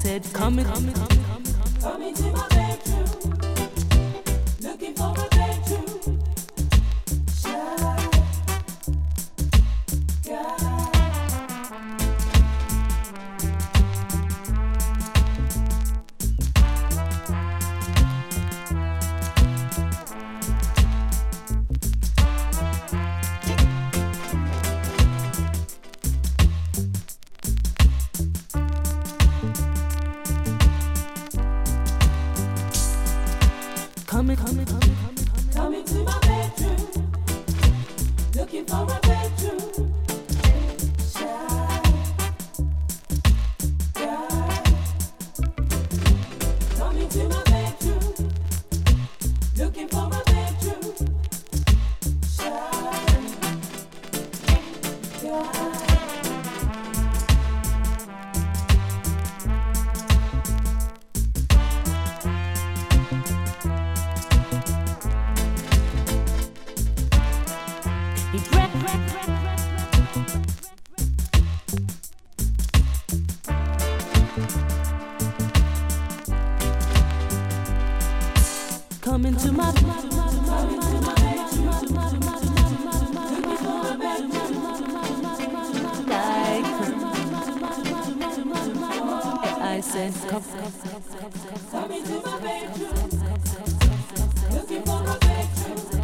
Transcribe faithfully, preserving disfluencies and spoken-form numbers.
said, come in, come in, come in, come into my bedroom, looking for a bedroom. Shy guy. Come in, come in, come in, come in, come into my bedroom, looking for a bedroom. Shy guy. Come into my bedroom, looking for a bedroom. Shy guy. Come into my I said, come, come into my bedroom, looking for a bedroom.